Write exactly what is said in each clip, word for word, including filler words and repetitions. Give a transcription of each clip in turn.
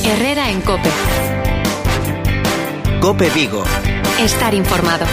Herrera en COPE. COPE Vigo. Estar informado.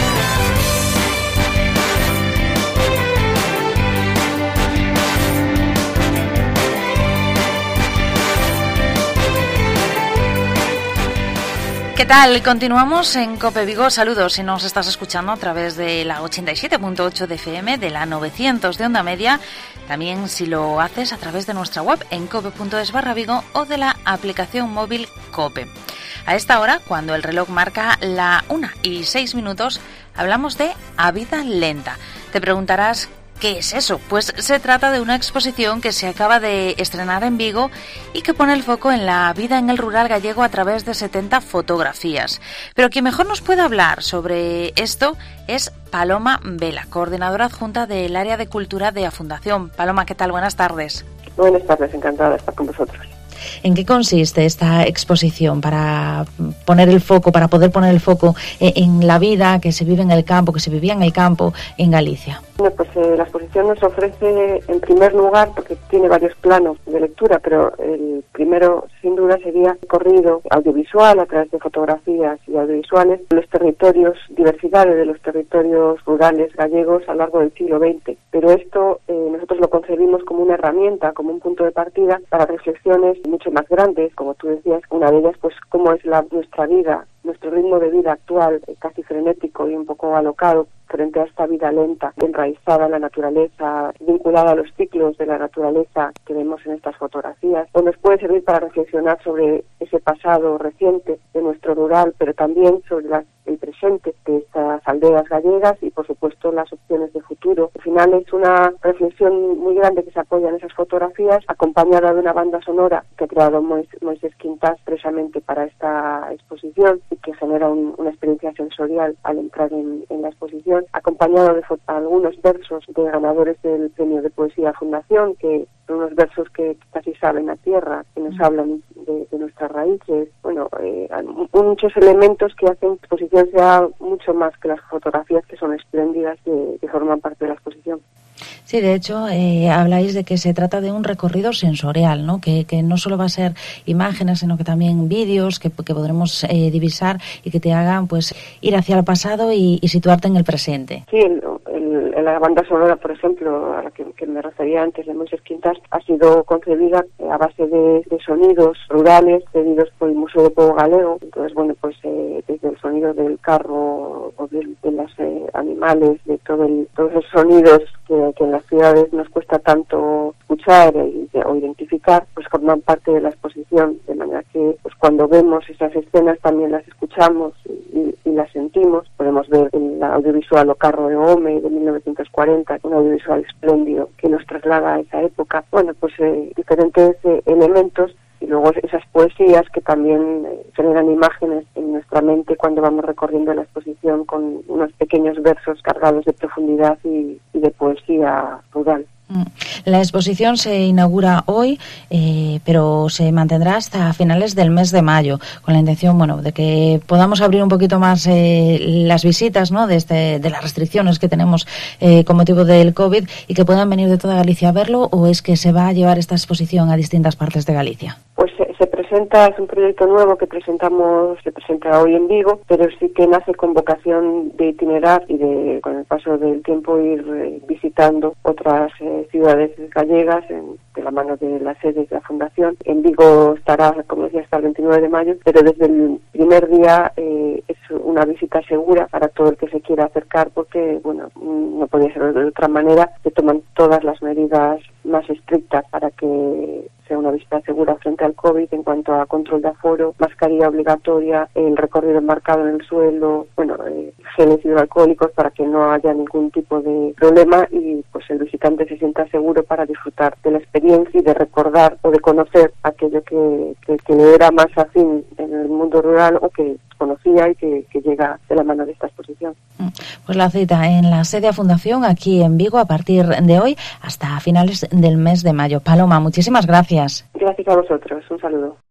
¿Qué tal? Continuamos en COPE Vigo. Saludos si nos estás escuchando a través de la ochenta y siete punto ocho de F M, de la novecientos de Onda Media. También si lo haces a través de nuestra web en cope punto es barra Vigo o de la aplicación móvil COPE. A esta hora, cuando el reloj marca la una y seis minutos, hablamos de A Vida Lenta. Te preguntarás, ¿qué es eso? Pues se trata de una exposición que se acaba de estrenar en Vigo y que pone el foco en la vida en el rural gallego a través de setenta fotografías. Pero quien mejor nos puede hablar sobre esto es Paloma Vela, coordinadora adjunta del área de cultura de la Fundación. Paloma, ¿qué tal? Buenas tardes. Buenas tardes, encantada de estar con vosotros. ¿En qué consiste esta exposición para poner el foco, para poder poner el foco en la vida que se vive en el campo, que se vivía en el campo en Galicia? Bueno, pues eh, la exposición nos ofrece, en primer lugar, porque tiene varios planos de lectura, pero el primero, sin duda, sería el recorrido audiovisual a través de fotografías y audiovisuales de los territorios, diversidades de los territorios rurales gallegos a lo largo del siglo veinte. Pero esto eh, nosotros lo concebimos como una herramienta, como un punto de partida para reflexiones mucho más grandes, como tú decías, una de ellas, pues cómo es la, nuestra vida, nuestro ritmo de vida actual, eh, casi frenético y un poco alocado, frente a esta vida lenta, enraizada en la naturaleza, vinculada a los ciclos de la naturaleza que vemos en estas fotografías, o nos puede servir para reflexionar sobre ese pasado reciente de nuestro rural, pero también sobre la, el presente de estas aldeas gallegas y, por supuesto, las opciones de futuro. Al final es una reflexión muy grande que se apoya en esas fotografías, acompañada de una banda sonora que ha creado Moisés Quintás precisamente para esta exposición y que genera un, una experiencia sensorial al entrar en, en la exposición, acompañado de algunos versos de ganadores del Premio de Poesía Fundación, que son unos versos que casi saben a tierra, que nos hablan de, de nuestras raíces. Bueno, eh, muchos elementos que hacen que la exposición sea mucho más que las fotografías, que son espléndidas, que, que forman parte de la exposición. Sí, de hecho, eh, habláis de que se trata de un recorrido sensorial, ¿no? Que, que no solo va a ser imágenes, sino que también vídeos que, que podremos eh, divisar y que te hagan pues ir hacia el pasado y, y situarte en el presente. Sí, el, el, la banda sonora, por ejemplo, a la que, que me refería antes de Moisés Quintás, ha sido concebida a base de, de sonidos rurales cedidos por el Museo de Povo Galego. Entonces, bueno, pues eh, desde el sonido del carro o de, de los eh, animales, de todo el, todos esos sonidos que, que en las ciudades nos cuesta tanto escuchar e, o identificar, pues forman parte de la exposición, de manera que pues cuando vemos esas escenas también las escuchamos y, y las sentimos. Podemos ver el audiovisual O Carro de Home de mil novecientos cuarenta, un audiovisual espléndido que nos traslada a esa época. Bueno, pues eh, diferentes eh, elementos. Y luego esas poesías que también eh, generan imágenes en nuestra mente cuando vamos recorriendo la exposición, con unos pequeños versos cargados de profundidad y, y de poesía rural. La exposición se inaugura hoy, eh, pero se mantendrá hasta finales del mes de mayo, con la intención, bueno, de que podamos abrir un poquito más eh, las visitas, ¿no?, de, este, de las restricciones que tenemos eh, con motivo del COVID, y que puedan venir de toda Galicia a verlo. ¿O es que se va a llevar esta exposición a distintas partes de Galicia? Pues se, se presenta, es un proyecto nuevo que presentamos, se presenta hoy en Vigo, pero sí que nace con vocación de itinerar y de, con el paso del tiempo, ir eh, visitando otras eh, ciudades gallegas en, de la mano de las sedes de la Fundación. En Vigo estará, como decía, hasta el veintinueve de mayo, pero desde el primer día eh, es una visita segura para todo el que se quiera acercar, porque, bueno, no podía ser de otra manera. Se toman todas las medidas más estrictas para que sea una visita segura frente al COVID, en cuanto a control de aforo, mascarilla obligatoria, el recorrido marcado en el suelo, bueno, eh, geles hidroalcohólicos para que no haya ningún tipo de problema y pues el visitante se sienta seguro para disfrutar de la experiencia y de recordar o de conocer aquello que, que, que le era más afín en el mundo rural o que conocía y que, que llega de la mano de esta exposición. Pues la cita en la sede de Fundación aquí en Vigo a partir de hoy hasta finales del mes de mayo. Paloma, muchísimas gracias. Gracias a vosotros. Un saludo.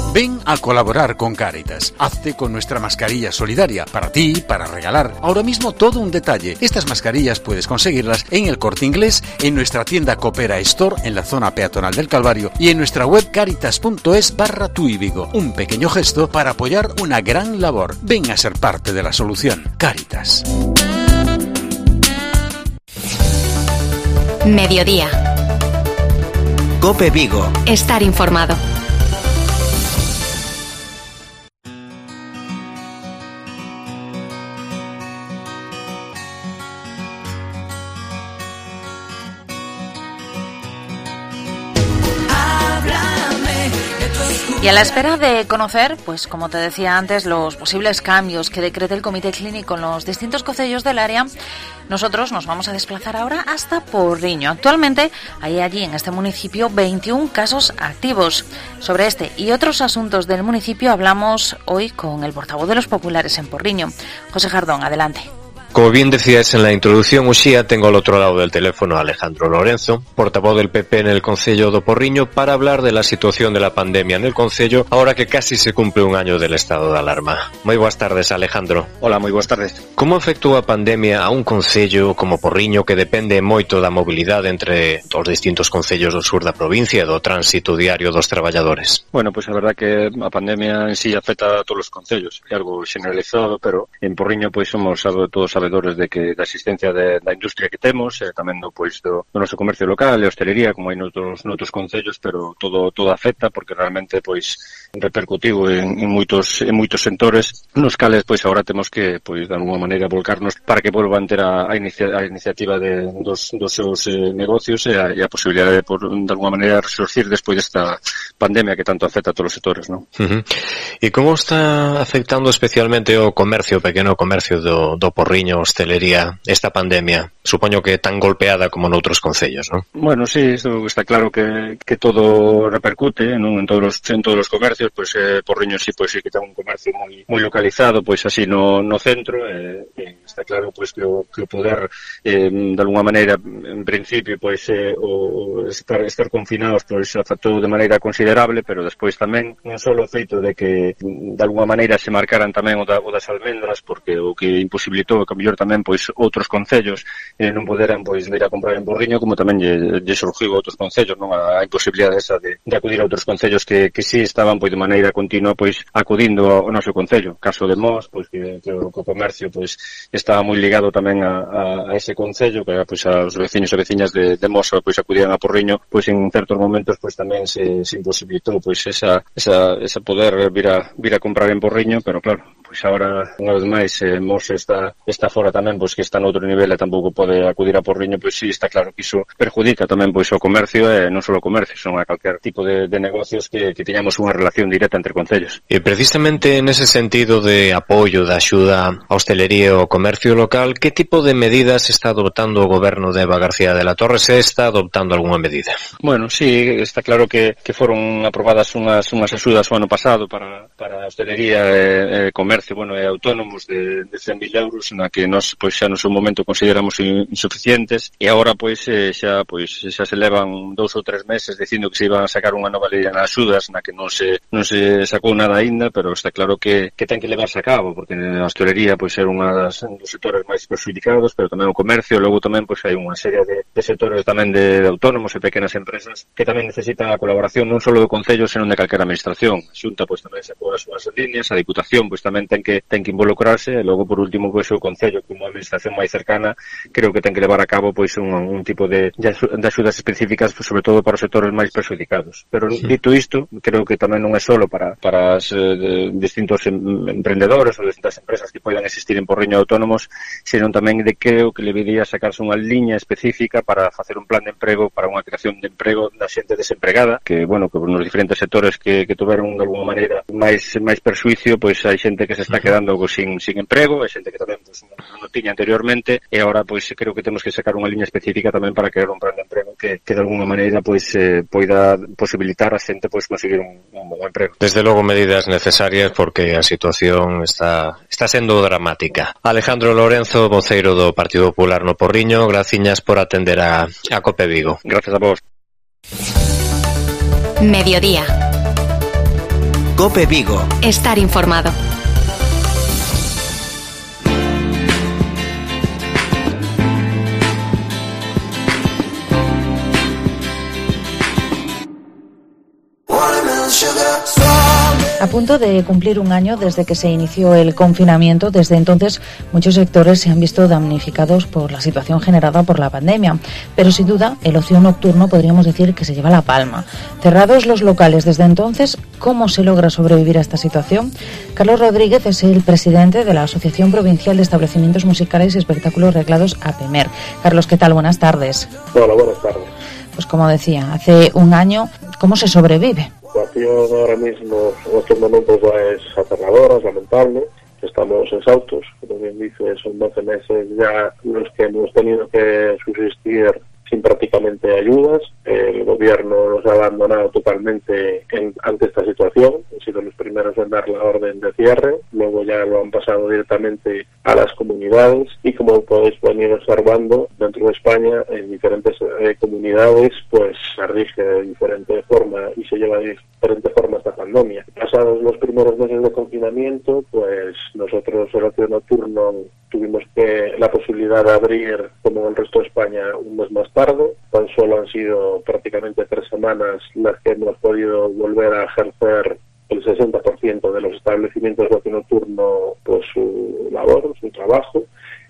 Ven a colaborar con Cáritas. Hazte con nuestra mascarilla solidaria. Para ti, para regalar. Ahora mismo todo un detalle. Estas mascarillas puedes conseguirlas en el Corte Inglés, en nuestra tienda Coopera Store en la zona peatonal del Calvario y en nuestra web caritas.es barra Tui Vigo. Un pequeño gesto para apoyar una gran labor. Ven a ser parte de la solución. Cáritas. Mediodía. COPE Vigo. Estar informado. Y a la espera de conocer, pues como te decía antes, los posibles cambios que decrete el Comité Clínico en los distintos concellos del área, nosotros nos vamos a desplazar ahora hasta Porriño. Actualmente hay allí en este municipio veintiún casos activos. Sobre este y otros asuntos del municipio hablamos hoy con el portavoz de los populares en Porriño. José Jardón, adelante. Como bien decías en la introducción, Uxía, tengo al otro lado del teléfono a Alejandro Lorenzo, portavoz del P P en el Concello do Porriño, para hablar de la situación de la pandemia en el Concello, ahora que casi se cumple un año del estado de alarma. Moi boas tardes, Alejandro. Hola, moi boas tardes. Como afectou a pandemia a un Concello como Porriño, que depende moito da mobilidade entre os distintos concellos do sur da provincia e do tránsito diario dos traballadores? Bueno, pois pues a verdad que a pandemia en sí afecta a todos os concellos, é algo generalizado, pero en Porriño pois somos algo de todos sabedores de que da existencia de, da industria que temos, e tamén do, pois, do, do noso comercio local e hostelería, como hai noutros, noutros concellos, pero todo todo afecta porque realmente pois repercutiu en, en moitos en moitos sectores nos cales pois agora temos que pois de alguma maneira volcarnos para que volvan ter a, a, inicia, a iniciativa de, dos, dos seus eh, negocios e a, e a posibilidade de, por, de alguma maneira resurgir despois desta pandemia que tanto afecta a todos os sectores, non? Uh-huh. E como está afectando especialmente o comercio, o pequeno comercio do, do Porriño, hostelería, esta pandemia? Supoño que tan golpeada como noutros concellos, non? Bueno, sí, isto está claro que, que todo repercute, non? En todos os, en todos os comercios, pois eh, Porriño sí, pois sí que ten un comercio moi moi localizado, pois así no no centro, eh, eh, está claro pois que o, que o poder eh, de alguma maneira, en principio, pois eh, o estar estar confinados pois afectou de maneira considerable, pero despois tamén non só o feito de que de alguma maneira se marcaran tamén o, da, o das almendras, porque o que imposibilitou que mellor tamén pois outros concellos eh, non poderan pois vir a comprar en Porriño, como tamén lle, lle surgiu a outros concellos, non a, a imposibilidade esa de, de acudir a outros concellos que, que sí estaban pois de maneira continua pois acudindo ao, ao noso concello. Caso de Mos, pois que, que, o, que o comercio pois estaba moi ligado tamén a, a, a ese concello, que pois aos veciños e veciñas de, de Mos pois acudían a Porriño, pois en certos momentos pois tamén se, se imposibilitou pois esa, esa, esa poder vir a, vir a comprar en Porriño, pero claro, pois agora, unha vez máis, eh, Mos está, está fora tamén, pois que está noutro nivel e tampouco pode acudir a Porriño, pois sí, está claro que iso perjudica tamén pois o comercio e non só o comercio, son a calquer tipo de, de negocios que, que teñamos unha relación directa entre concellos. E precisamente nese sentido de apoio, de axuda á hostelería e ao comercio local, que tipo de medidas está adoptando o goberno de Eva García de la Torre? Se está adoptando algunha medida? Bueno, sí, está claro que, que foron aprobadas unhas, unhas axudas o ano pasado para, para a hostelería e, e comercio, bueno, e autónomos de, de cen mil euros, na que nós pois xa no seu momento consideramos insuficientes, e agora pois eh, xa pois xa se levan dous ou tres meses dicindo que se iban a sacar unha nova lei de axudas, na que non se non se sacou nada aínda, pero está claro que que ten que levarse a cabo, porque a hostelería pois é unha das dos sectores máis perxudicados, pero tamén o comercio, logo tamén pois hai unha serie de, de sectores tamén de, de autónomos e pequenas empresas que tamén necesitan a colaboración non só do concello, senón de calquera administración. A Xunta pois tamén sacou as súas líneas, a Diputación pois tamén ten que ten que involucrarse, e logo por último pois o concello como a administración máis cercana creo que ten que levar a cabo pois un, un tipo de, de axudas específicas, pois, sobre todo para os sectores máis perxudicados. Pero sí, dito isto, creo que tamén non é solo para para os eh, distintos em, emprendedores ou distintas empresas que poidan existir en Porriño autónomos, senón tamén de creo que debería sacarse unha liña específica para facer un plan de emprego, para unha creación de emprego da xente desempregada, que bueno, que nos diferentes sectores que, que tuveron de alguma maneira máis máis perxuicio, pois hai xente que se está quedando sin, sin emprego, hai xente que tamén pois, non, non tiña anteriormente, e agora pois creo que temos que sacar unha liña específica tamén para crear un plan de emprego que, que de alguna maneira pois eh, poida posibilitar a xente pois conseguir un, un bon emprego. Desde logo medidas necesarias porque a situación está está sendo dramática. Alejandro Lorenzo, voceiro do Partido Popular no Porriño, graciñas por atender a, a COPE Vigo. Gracias a vos. Mediodía. COPE Vigo. Estar informado. A punto de cumplir un año desde que se inició el confinamiento, desde entonces muchos sectores se han visto damnificados por la situación generada por la pandemia. Pero sin duda, el ocio nocturno podríamos decir que se lleva la palma. Cerrados los locales desde entonces, ¿cómo se logra sobrevivir a esta situación? Carlos Rodríguez es el presidente de la Asociación Provincial de Establecimientos Musicales y Espectáculos Reglados, APEMER. Carlos, ¿qué tal? Buenas tardes. Hola, buenas tardes. Pues como decía, hace un año, ¿cómo se sobrevive? La situación ahora mismo, en estos momentos, ya es aterradora, es lamentable. Estamos exhaustos, como bien dice, son doce meses ya los que hemos tenido que subsistir sin prácticamente ayudas. El gobierno nos ha abandonado totalmente en, ante esta situación. Han sido los primeros en dar la orden de cierre, luego ya lo han pasado directamente a las comunidades y, como podéis venir observando, dentro de España, en diferentes eh, comunidades, pues se rige de diferente forma y se lleva de diferente forma esta pandemia. Pasados los primeros meses de confinamiento, pues nosotros, el ocio nocturno, tuvimos que la posibilidad de abrir, como el resto de España, un mes más tarde. Tan solo han sido prácticamente tres semanas las que hemos podido volver a ejercer el sesenta por ciento de los establecimientos de ocio nocturno, pues su labor, su trabajo,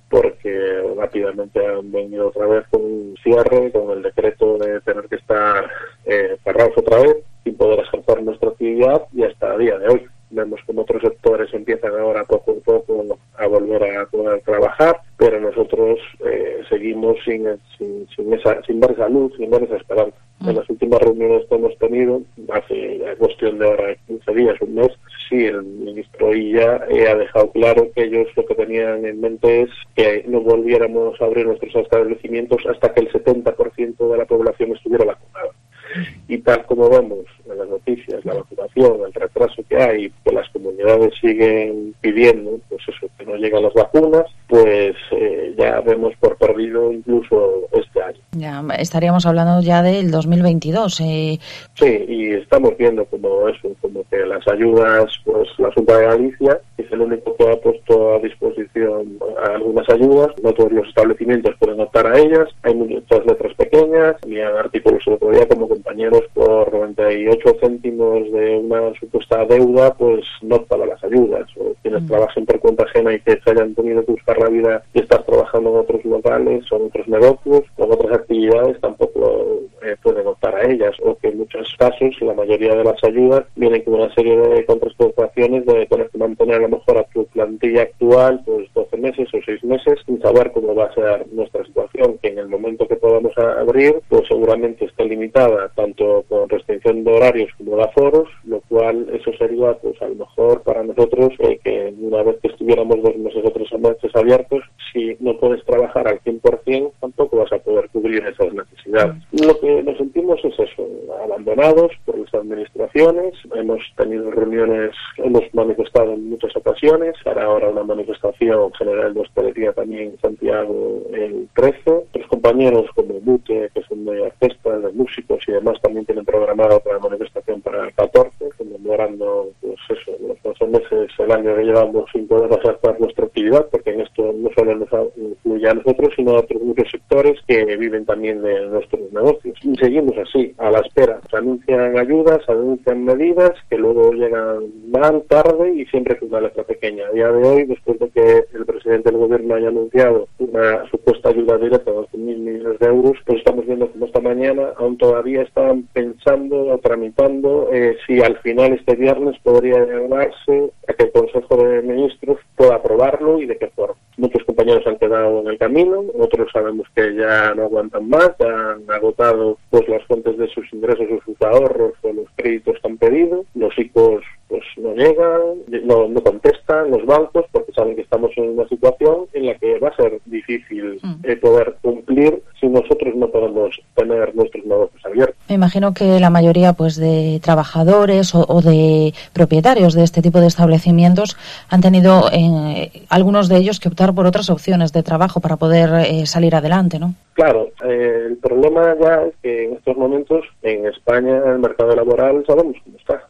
porque rápidamente han venido otra vez con un cierre, con el decreto de tener que estar eh, cerrados otra vez, sin poder ejercer nuestra actividad, y hasta el día de hoy. Vemos como otros sectores empiezan ahora poco a poco a volver a poder trabajar, pero nosotros eh, seguimos sin, sin, sin, esa, sin ver esa luz, sin ver esa esperanza. En las últimas reuniones que hemos tenido, hace cuestión de ahora quince días, un mes, sí, el ministro Illa eh, ha dejado claro que ellos lo que tenían en mente es que no volviéramos a abrir nuestros establecimientos hasta que el setenta por ciento de la población estuviera vacunada. Y tal como vemos en las noticias, la vacunación, el retraso que hay, que las comunidades siguen pidiendo, pues eso, que no llegan las vacunas, pues eh, ya vemos por perdido incluso este año. Ya estaríamos hablando ya del dos mil veintidós. Eh... Sí, y estamos viendo como eso, como que las ayudas, pues la Junta de Galicia es el único que ha puesto a disposición algunas ayudas. No todos los establecimientos pueden optar a ellas. Hay muchas letras pequeñas, y en artículos el otro día como compañeros por noventa y ocho céntimos de una supuesta deuda, pues no optan a las ayudas. O quienes mm. trabajen por cuenta ajena y que se hayan tenido que buscar la vida y estar trabajando en otros locales o en otros negocios, con otras actividades, tampoco eh, pueden optar a ellas. O que en muchos casos la mayoría de las ayudas vienen con una serie de contraprestaciones de tener que mantener a lo mejor a tu plantilla actual pues doce meses o seis meses sin saber cómo va a ser nuestra situación, que en el momento que podamos abrir pues seguramente esté limitada tanto con restricción de horarios como de aforos, lo cual eso sería pues a lo mejor para nosotros eh, que una vez que estuviéramos dos meses o tres meses abiertos, si no puedes trabajar al cien por ciento tampoco vas a poder cubrir esas necesidades. Lo que nos sentimos es eso, abandonados por las administraciones. Hemos tenido reuniones, hemos manifestado en muchas ocasiones, para ahora una manifestación general de hostelería también en Santiago el trece. Otros compañeros como Mute, que son de orquestas, de músicos y demás, también tienen programada otra manifestación para el catorce, conmemorando pues eso, los doce meses, el año que llevamos sin poder ejercer nuestra actividad, porque en esto no solo nos incluye a nosotros, sino a otros muchos sectores que viven también de nuestros negocios. Y seguimos así, a la espera. Se anuncian ayudas, se anuncian medidas que luego llegan mal, tarde y siempre con una letra pequeña. A día de hoy, después de que el presidente del gobierno haya anunciado una supuesta ayuda directa de doce mil millones de euros, pues estamos viendo como esta mañana aún todavía están pensando o tramitando eh, si al final este viernes podría llevarse a que el Consejo de Ministros pueda aprobarlo y de qué forma. Muchos compañeros han quedado en el camino, otros sabemos que ya no aguantan más, ya han agotado pues las fuentes de sus ingresos o sus ahorros o los créditos que han pedido. Los I C Os pues no llegan, no, no contestan los bancos porque saben que estamos en una situación en la que va a ser difícil mm. eh, poder cumplir si nosotros no podemos tener nuestros negocios abiertos. Me imagino que la mayoría pues de trabajadores o, o de propietarios de este tipo de establecimientos han tenido eh, algunos de ellos que optar por otras opciones de trabajo para poder eh, salir adelante, ¿no? Claro, eh, el problema ya es que en estos momentos en España el mercado laboral sabemos cómo está.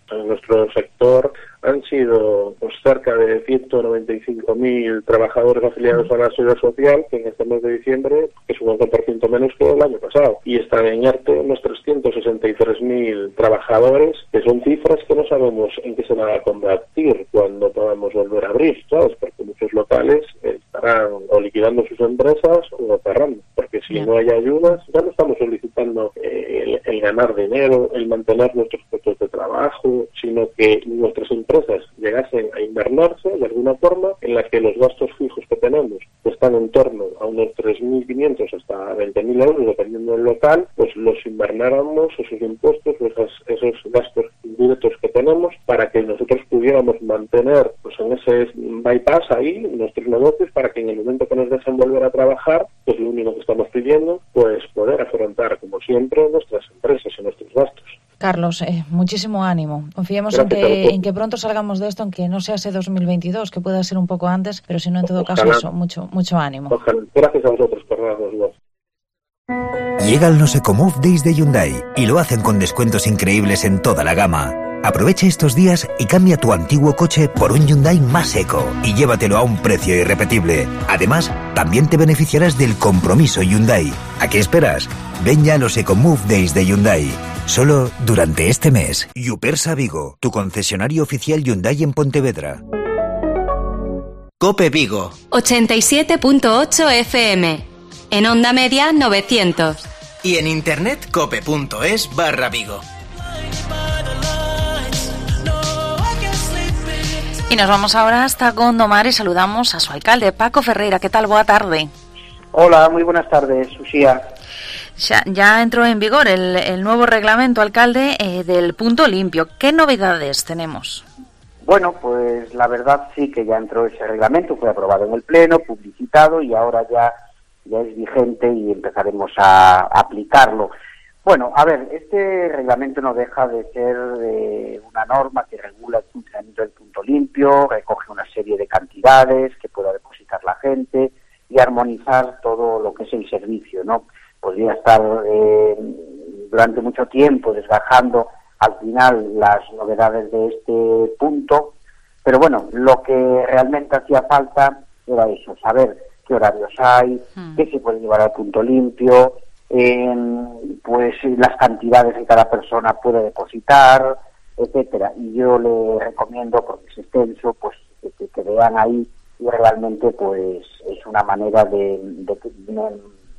en nuestro sector han sido pues, cerca de ciento noventa y cinco mil trabajadores afiliados a la Seguridad Social, que en este mes de diciembre es un once por ciento menos que el año pasado. Y están en ERTE unos trescientos sesenta y tres mil trabajadores, que son cifras que no sabemos en qué se van a convertir cuando podamos volver a abrir, ¿sabes? Porque muchos locales estarán o liquidando sus empresas o cerrando. Porque si no hay ayudas, ya no estamos solicitando eh, el, el ganar dinero, el mantener nuestros puestos de trabajo, sino que nuestras empresas llegasen a invernarse de alguna forma, en la que los gastos fijos que tenemos que están en torno a unos tres mil quinientos hasta veinte mil euros, dependiendo del local, pues los invernáramos, esos impuestos, esos, esos gastos indirectos que tenemos, para que nosotros pudiéramos mantener pues en ese bypass ahí nuestros negocios, para que en el momento que nos dejen volver a trabajar, pues lo único que estamos pidiendo, pues poder afrontar, como siempre, nuestras empresas y nuestros gastos. Carlos, eh, muchísimo ánimo. Confiemos en que, en que pronto salgamos de esto, aunque no sea ese dos mil veintidós, que pueda ser un poco antes, pero si no, en todo Ojalá. caso, eso, mucho mucho ánimo. Ojalá. Gracias a vosotros por darnos voz. Llega el Nosecomove Days de Hyundai y lo hacen con descuentos increíbles en toda la gama. Aprovecha estos días y cambia tu antiguo coche por un Hyundai más eco y llévatelo a un precio irrepetible. Además, también te beneficiarás del compromiso Hyundai. ¿A qué esperas? Ven ya a los Ecomove Days de Hyundai. Solo durante este mes. Yupersa Vigo, tu concesionario oficial Hyundai en Pontevedra. Cope Vigo. ochenta y siete punto ocho F M. En onda media novecientos. Y en internet cope.es barra Vigo. Y nos vamos ahora hasta Gondomar y saludamos a su alcalde, Paco Ferreira. ¿Qué tal? Buena tarde. Hola, muy buenas tardes, Uxía. Ya, ya entró en vigor el, el nuevo reglamento, alcalde, eh, del punto limpio. ¿Qué novedades tenemos? Bueno, pues la verdad sí que ya entró ese reglamento, fue aprobado en el Pleno, publicitado y ahora ya, ya es vigente y empezaremos a aplicarlo. Bueno, a ver, este reglamento no deja de ser eh, una norma que regula el funcionamiento del punto limpio, recoge una serie de cantidades que pueda depositar la gente y armonizar todo lo que es el servicio, ¿no? Podría estar eh, durante mucho tiempo desgajando al final las novedades de este punto, pero bueno, lo que realmente hacía falta era eso, saber qué horarios hay, mm. qué se puede llevar al punto limpio, eh, pues las cantidades que cada persona puede depositar, etcétera. Y yo le recomiendo, porque es extenso, pues que, que vean ahí y realmente pues es una manera de, de, de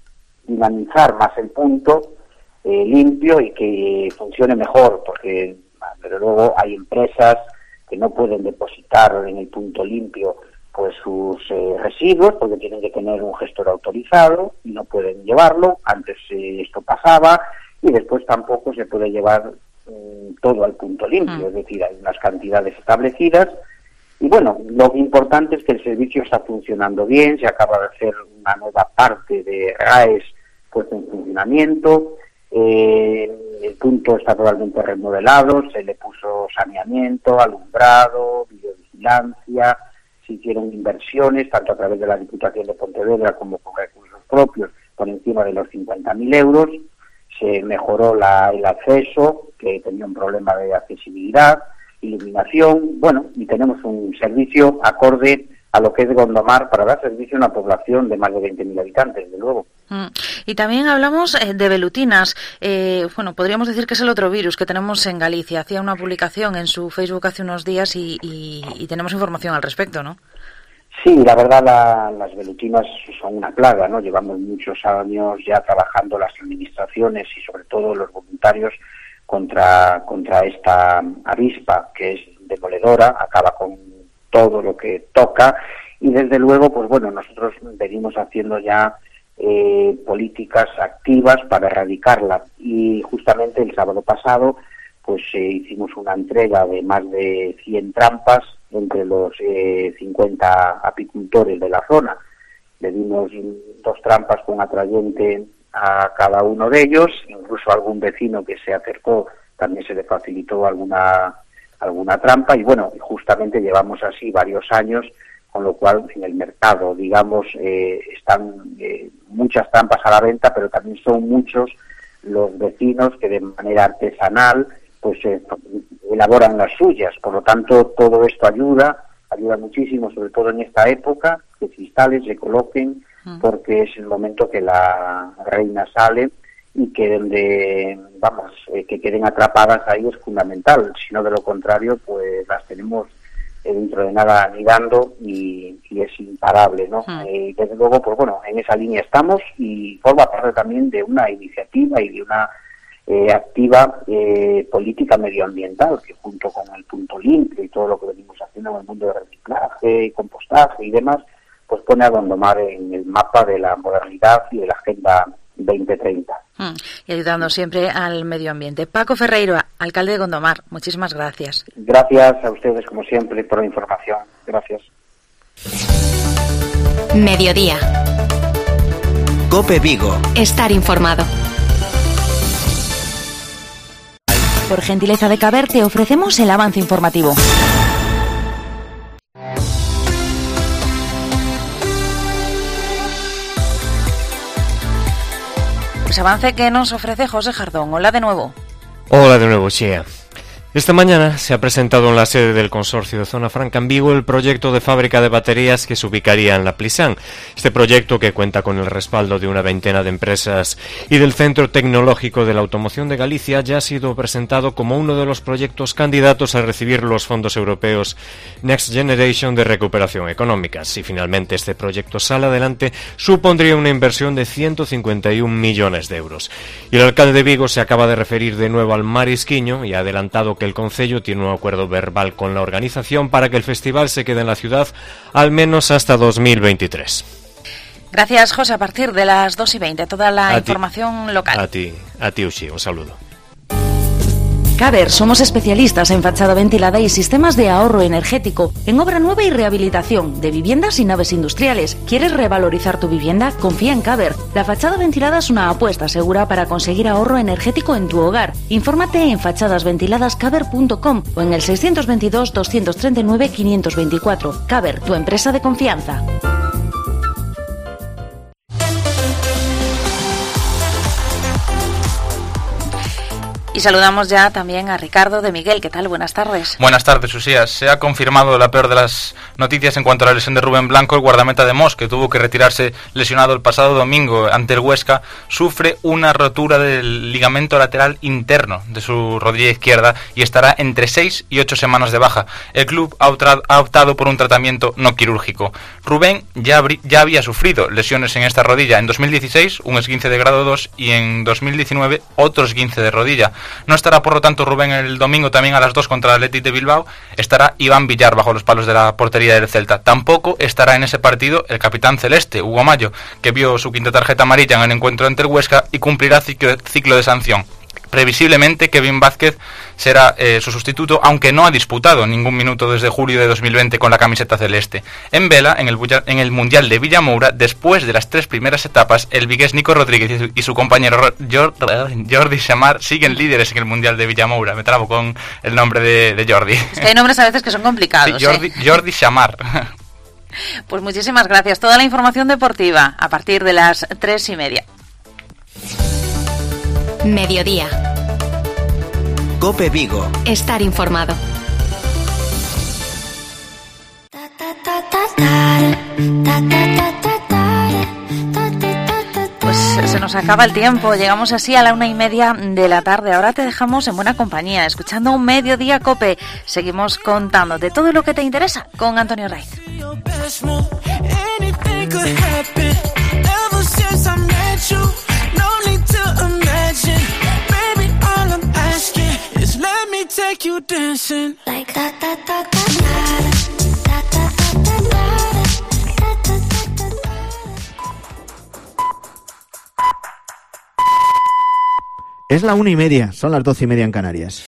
dinamizar más el punto eh, limpio y que funcione mejor, porque pero luego hay empresas que no pueden depositar en el punto limpio pues sus eh, residuos porque tienen que tener un gestor autorizado y no pueden llevarlo. Antes eh, esto pasaba y después tampoco se puede llevar eh, todo al punto limpio, mm. es decir, hay unas cantidades establecidas. Y bueno, lo importante es que el servicio está funcionando bien, se acaba de hacer una nueva parte de R A E S puesto en funcionamiento, eh, el punto está totalmente remodelado, se le puso saneamiento, alumbrado, videovigilancia, se hicieron inversiones, tanto a través de la Diputación de Pontevedra como con recursos propios, por encima de los cincuenta mil euros, se mejoró la, el acceso, que tenía un problema de accesibilidad, iluminación, bueno, y tenemos un servicio acorde a lo que es Gondomar para dar servicio a una población de más de veinte mil habitantes, de luego. Mm. Y también hablamos eh, de velutinas. Eh, bueno, podríamos decir que es el otro virus que tenemos en Galicia. Hacía una publicación en su Facebook hace unos días y, y, y tenemos información al respecto, ¿no? Sí, la verdad la, las velutinas son una plaga, ¿no? Llevamos muchos años ya trabajando las administraciones y sobre todo los voluntarios contra contra esta avispa que es demoledora, acaba con todo lo que toca y desde luego, pues bueno, nosotros venimos haciendo ya eh, políticas activas para erradicarla y justamente el sábado pasado pues eh, hicimos una entrega de más de cien trampas entre los eh, cincuenta apicultores de la zona. Le dimos dos trampas con atrayente a cada uno de ellos, incluso a algún vecino que se acercó también se le facilitó alguna alguna trampa y bueno, justamente llevamos así varios años, con lo cual en el mercado, digamos, eh, están eh, muchas trampas a la venta, pero también son muchos los vecinos que de manera artesanal pues eh, elaboran las suyas. Por lo tanto, todo esto ayuda, ayuda muchísimo, sobre todo en esta época, que se instalen, se coloquen, porque es el momento que la reina sale y que donde, vamos, eh, que queden atrapadas ahí es fundamental. Si no, de lo contrario, pues las tenemos eh, dentro de nada anidando y, y es imparable, ¿no? Mm. Eh, desde luego, pues bueno, en esa línea estamos y forma parte también de una iniciativa y de una eh, activa eh, política medioambiental que junto con el punto limpio y todo lo que venimos haciendo en el mundo de reciclaje, compostaje y demás, pues pone a Gondomar en el mapa de la modernidad y de la agenda veinte treinta. Mm, y ayudando siempre al medio ambiente. Paco Ferreiro, alcalde de Gondomar, muchísimas gracias. Gracias a ustedes, como siempre, por la información. Gracias. Mediodía. COPE Vigo. Estar informado. Por gentileza de Caber, te ofrecemos el avance informativo. Pues avance que nos ofrece José Jardón. Hola de nuevo. Hola de nuevo, Xia. Esta mañana se ha presentado en la sede del Consorcio de Zona Franca en Vigo el proyecto de fábrica de baterías que se ubicaría en La Plisán. Este proyecto, que cuenta con el respaldo de una veintena de empresas y del Centro Tecnológico de la Automoción de Galicia, ya ha sido presentado como uno de los proyectos candidatos a recibir los fondos europeos Next Generation de recuperación económica. Si finalmente este proyecto sale adelante, supondría una inversión de ciento cincuenta y un millones de euros. Y el alcalde de Vigo se acaba de referir de nuevo al Marisquiño y ha adelantado que el Concello tiene un acuerdo verbal con la organización para que el festival se quede en la ciudad al menos hasta dos mil veintitrés. Gracias, José. A partir de las dos y veinte, toda la a información ti, local. A ti, a ti, Uxi, un saludo. Caber, somos especialistas en fachada ventilada y sistemas de ahorro energético, en obra nueva y rehabilitación de viviendas y naves industriales. ¿Quieres revalorizar tu vivienda? Confía en Caber. La fachada ventilada es una apuesta segura para conseguir ahorro energético en tu hogar. Infórmate en fachadas ventiladas caber punto com o en el seiscientos veintidós, doscientos treinta y nueve, quinientos veinticuatro. Caber, tu empresa de confianza. Y saludamos ya también a Ricardo de Miguel. ¿Qué tal? Buenas tardes. Buenas tardes, Usías. Se ha confirmado la peor de las noticias en cuanto a la lesión de Rubén Blanco, el guardameta de Mos, que tuvo que retirarse lesionado el pasado domingo ante el Huesca. Sufre una rotura del ligamento lateral interno de su rodilla izquierda y estará entre seis y ocho semanas de baja. El club ha optado por un tratamiento no quirúrgico. Rubén ya, ya había sufrido lesiones en esta rodilla. En dos mil dieciséis, un esguince de grado dos, y en dos mil diecinueve, otro esguince de rodilla. No estará, por lo tanto, Rubén el domingo también a las dos contra el Athletic de Bilbao. Estará Iván Villar bajo los palos de la portería del Celta. Tampoco estará en ese partido el capitán celeste, Hugo Mayo, que vio su quinta tarjeta amarilla en el encuentro ante el Huesca y cumplirá ciclo, ciclo de sanción. Previsiblemente, Kevin Vázquez será eh, su sustituto, aunque no ha disputado ningún minuto desde julio de dos mil veinte con la camiseta celeste. En vela, en el, en el Mundial de Villamoura, después de las tres primeras etapas, el vigués Nico Rodríguez y su compañero Jordi Samar siguen líderes en el Mundial de Villamoura. Me trabo con el nombre de, de Jordi. Es que hay nombres a veces que son complicados. Sí, Jordi, ¿eh? Jordi Samar. Pues muchísimas gracias. Toda la información deportiva a partir de las tres y media. Mediodía. COPE Vigo. Estar informado. Pues se nos acaba el tiempo. Llegamos así a la una y media de la tarde. Ahora te dejamos en buena compañía, escuchando un Mediodía COPE. Seguimos contando de todo lo que te interesa con Antonio Raiz. Take you dancing like that, that, that, that, that, that, that, that. Es la una y media, son las doce y media en Canarias.